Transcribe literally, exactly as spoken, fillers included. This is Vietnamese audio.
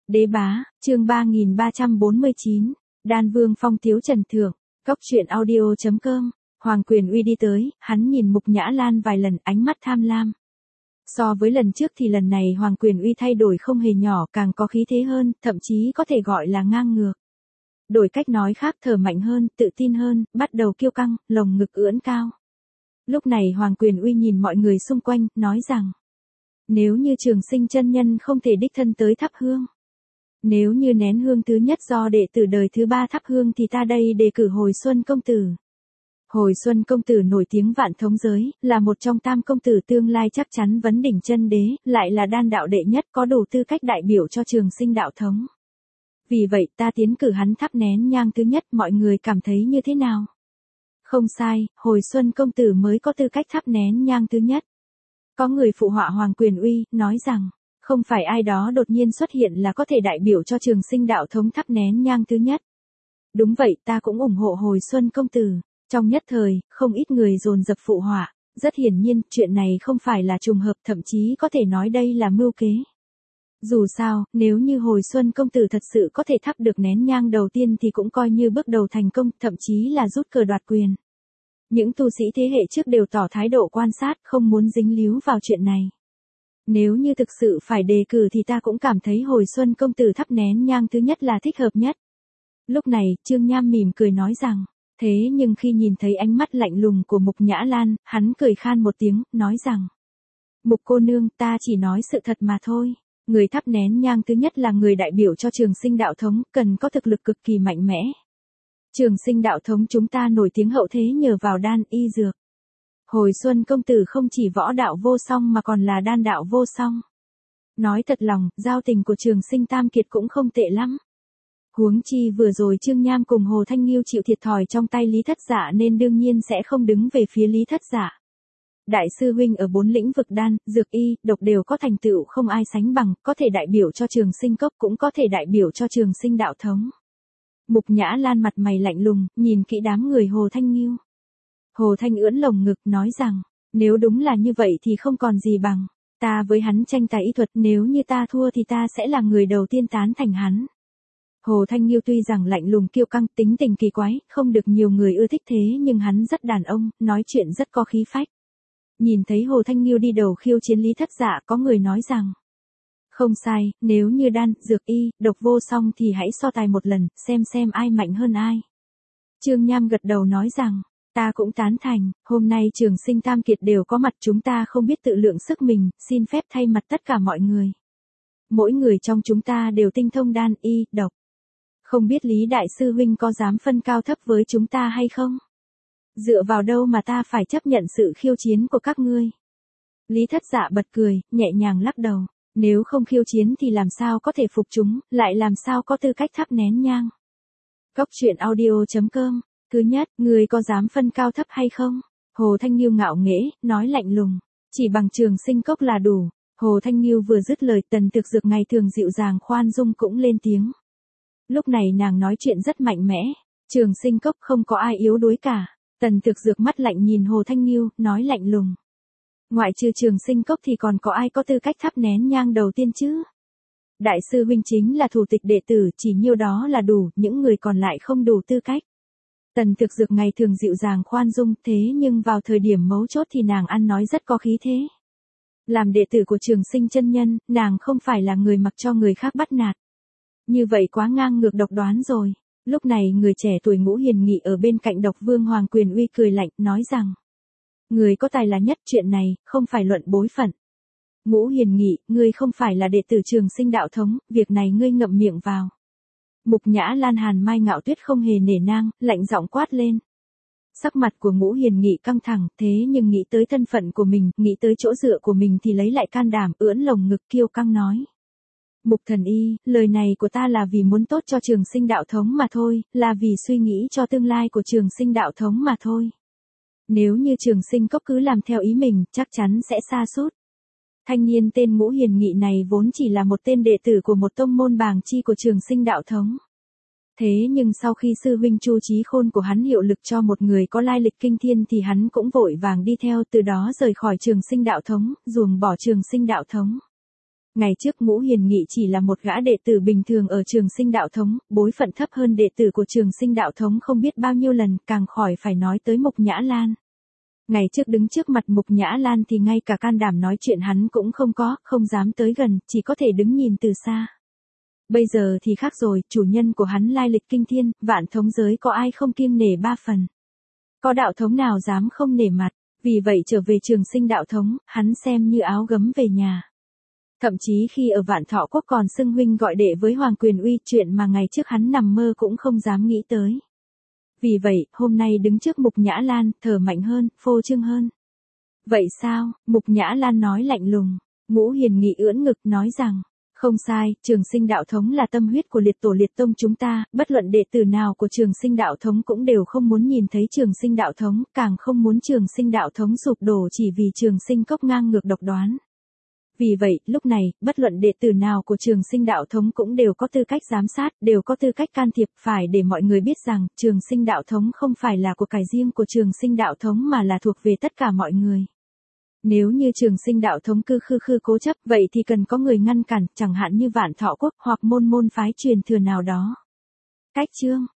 Đế bá, chương ba nghìn ba trăm bốn mươi chín, Đan Vương phong tiếu trần thượng, cốc truyện audio chấm com, Hoàng Quyền Uy đi tới, hắn nhìn Mục Nhã Lan vài lần, ánh mắt tham lam. So với lần trước thì lần này Hoàng Quyền Uy thay đổi không hề nhỏ, càng có khí thế hơn, thậm chí có thể gọi là ngang ngược. Đổi cách nói khác, thở mạnh hơn, tự tin hơn, bắt đầu kiêu căng, lồng ngực ưỡn cao. Lúc này Hoàng Quyền Uy nhìn mọi người xung quanh, nói rằng: nếu như Trường Sinh chân nhân không thể đích thân tới thắp hương, nếu như nén hương thứ nhất do đệ tử đời thứ ba thắp hương thì ta đây đề cử Hồi Xuân công tử. Hồi Xuân công tử nổi tiếng vạn thống giới, là một trong tam công tử tương lai chắc chắn vấn đỉnh chân đế, lại là đan đạo đệ nhất, có đủ tư cách đại biểu cho Trường Sinh đạo thống. Vì vậy ta tiến cử hắn thắp nén nhang thứ nhất, mọi người cảm thấy như thế nào? Không sai, Hồi Xuân công tử mới có tư cách thắp nén nhang thứ nhất. Có người phụ họa Hoàng Quyền Uy, nói rằng: không phải ai đó đột nhiên xuất hiện là có thể đại biểu cho Trường Sinh đạo thống thắp nén nhang thứ nhất. Đúng vậy, ta cũng ủng hộ Hồi Xuân công tử. Trong nhất thời, không ít người dồn dập phụ họa. Rất hiển nhiên, chuyện này không phải là trùng hợp, thậm chí có thể nói đây là mưu kế. Dù sao, nếu như Hồi Xuân công tử thật sự có thể thắp được nén nhang đầu tiên thì cũng coi như bước đầu thành công, thậm chí là rút cờ đoạt quyền. Những tu sĩ thế hệ trước đều tỏ thái độ quan sát, không muốn dính líu vào chuyện này. Nếu như thực sự phải đề cử thì ta cũng cảm thấy Hồi Xuân công tử thắp nén nhang thứ nhất là thích hợp nhất. Lúc này, Trương Nham mỉm cười nói rằng: thế nhưng khi nhìn thấy ánh mắt lạnh lùng của Mục Nhã Lan, hắn cười khan một tiếng, nói rằng: Mục cô nương, ta chỉ nói sự thật mà thôi. Người thắp nén nhang thứ nhất là người đại biểu cho Trường Sinh đạo thống, cần có thực lực cực kỳ mạnh mẽ. Trường Sinh đạo thống chúng ta nổi tiếng hậu thế nhờ vào đan y dược. Hồi Xuân công tử không chỉ võ đạo vô song mà còn là đan đạo vô song. Nói thật lòng, giao tình của Trường Sinh tam kiệt cũng không tệ lắm. Huống chi vừa rồi Trương Nham cùng Hồ Thanh Nghiêu chịu thiệt thòi trong tay Lý Thất Dạ nên đương nhiên sẽ không đứng về phía Lý Thất Dạ. Đại sư huynh ở bốn lĩnh vực đan, dược y, độc đều có thành tựu không ai sánh bằng, có thể đại biểu cho Trường Sinh cốc cũng có thể đại biểu cho Trường Sinh đạo thống. Mục Nhã Lan mặt mày lạnh lùng, nhìn kỹ đám người Hồ Thanh Nghiêu. Hồ Thanh ưỡn lồng ngực, nói rằng: nếu đúng là như vậy thì không còn gì bằng. Ta với hắn tranh tài y thuật, nếu như ta thua thì ta sẽ là người đầu tiên tán thành hắn. Hồ Thanh Nghiêu tuy rằng lạnh lùng kiêu căng, tính tình kỳ quái, không được nhiều người ưa thích, thế nhưng hắn rất đàn ông, nói chuyện rất có khí phách. Nhìn thấy Hồ Thanh Nghiêu đi đầu khiêu chiến Lý Thất Dạ, có người nói rằng: không sai, nếu như đan, dược y, độc vô song thì hãy so tài một lần, xem xem ai mạnh hơn ai. Trương Nham gật đầu nói rằng: ta cũng tán thành, hôm nay Trường Sinh tam kiệt đều có mặt, chúng ta không biết tự lượng sức mình, xin phép thay mặt tất cả mọi người. Mỗi người trong chúng ta đều tinh thông đan y, độc. Không biết Lý Đại sư huynh có dám phân cao thấp với chúng ta hay không? Dựa vào đâu mà ta phải chấp nhận sự khiêu chiến của các ngươi? Lý Thất Dạ bật cười, nhẹ nhàng lắc đầu. Nếu không khiêu chiến thì làm sao có thể phục chúng, lại làm sao có tư cách thắp nén nhang? Cốc truyện audio chấm com. Thứ nhất, người có dám phân cao thấp hay không? Hồ Thanh Nghiêu ngạo nghễ, nói lạnh lùng. Chỉ bằng Trường Sinh cốc là đủ. Hồ Thanh Nghiêu vừa dứt lời, Tần Thực Dược ngày thường dịu dàng khoan dung cũng lên tiếng. Lúc này nàng nói chuyện rất mạnh mẽ. Trường Sinh cốc không có ai yếu đuối cả. Tần Thực Dược mắt lạnh nhìn Hồ Thanh Nghiêu, nói lạnh lùng. Ngoại trừ Trường Sinh cốc thì còn có ai có tư cách thắp nén nhang đầu tiên chứ? Đại sư huynh chính là thủ tịch đệ tử, chỉ nhiêu đó là đủ, những người còn lại không đủ tư cách. Tần Thực Dược ngày thường dịu dàng khoan dung, thế nhưng vào thời điểm mấu chốt thì nàng ăn nói rất có khí thế. Làm đệ tử của Trường Sinh chân nhân, nàng không phải là người mặc cho người khác bắt nạt. Như vậy quá ngang ngược độc đoán rồi. Lúc này người trẻ tuổi Ngũ Hiền Nghị ở bên cạnh Độc Vương Hoàng Quyền Uy cười lạnh, nói rằng: người có tài là nhất, chuyện này, không phải luận bối phận. Ngũ Hiền Nghị, ngươi không phải là đệ tử Trường Sinh đạo thống, việc này ngươi ngậm miệng vào. Mục Nhã Lan Hàn Mai Ngạo Tuyết không hề nể nang, lạnh giọng quát lên. Sắc mặt của Ngũ Hiền Nghị căng thẳng, thế nhưng nghĩ tới thân phận của mình, nghĩ tới chỗ dựa của mình thì lấy lại can đảm, ưỡn lồng ngực kiêu căng nói. Mục thần y, lời này của ta là vì muốn tốt cho Trường Sinh đạo thống mà thôi, là vì suy nghĩ cho tương lai của Trường Sinh đạo thống mà thôi. Nếu như Trường Sinh cốc cứ làm theo ý mình, chắc chắn sẽ sa sút. Thanh niên tên Ngũ Hiền Nghị này vốn chỉ là một tên đệ tử của một tông môn bàng chi của Trường Sinh đạo thống. Thế nhưng sau khi sư huynh Chu Chí Khôn của hắn hiệu lực cho một người có lai lịch kinh thiên thì hắn cũng vội vàng đi theo, từ đó rời khỏi Trường Sinh đạo thống, ruồng bỏ Trường Sinh đạo thống. Ngày trước Ngũ Hiền Nghị chỉ là một gã đệ tử bình thường ở Trường Sinh Đạo Thống, bối phận thấp hơn đệ tử của Trường Sinh Đạo Thống không biết bao nhiêu lần, càng khỏi phải nói tới Mục Nhã Lan. Ngày trước đứng trước mặt Mục Nhã Lan thì ngay cả can đảm nói chuyện hắn cũng không có, không dám tới gần, chỉ có thể đứng nhìn từ xa. Bây giờ thì khác rồi, chủ nhân của hắn lai lịch kinh thiên, vạn thống giới có ai không kiêng nể ba phần. Có đạo thống nào dám không nể mặt, vì vậy trở về Trường Sinh Đạo Thống, hắn xem như áo gấm về nhà. Thậm chí khi ở Vạn Thọ Quốc còn xưng huynh gọi đệ với Hoàng Quyền Uy, chuyện mà ngày trước hắn nằm mơ cũng không dám nghĩ tới. Vì vậy, hôm nay đứng trước Mục Nhã Lan, thở mạnh hơn, phô trương hơn. Vậy sao? Mục Nhã Lan nói lạnh lùng. Ngũ Hiền Nghị ưỡn ngực nói rằng, không sai, Trường Sinh Đạo Thống là tâm huyết của liệt tổ liệt tông chúng ta, bất luận đệ tử nào của Trường Sinh Đạo Thống cũng đều không muốn nhìn thấy Trường Sinh Đạo Thống, càng không muốn Trường Sinh Đạo Thống sụp đổ chỉ vì Trường Sinh Cốc ngang ngược độc đoán. Vì vậy, lúc này, bất luận đệ tử nào của Trường Sinh Đạo Thống cũng đều có tư cách giám sát, đều có tư cách can thiệp, phải để mọi người biết rằng, Trường Sinh Đạo Thống không phải là của cải riêng của Trường Sinh Đạo Thống mà là thuộc về tất cả mọi người. Nếu như Trường Sinh Đạo Thống cứ khư khư cố chấp, vậy thì cần có người ngăn cản, chẳng hạn như Vạn Thọ Quốc hoặc môn môn phái truyền thừa nào đó. Cách chương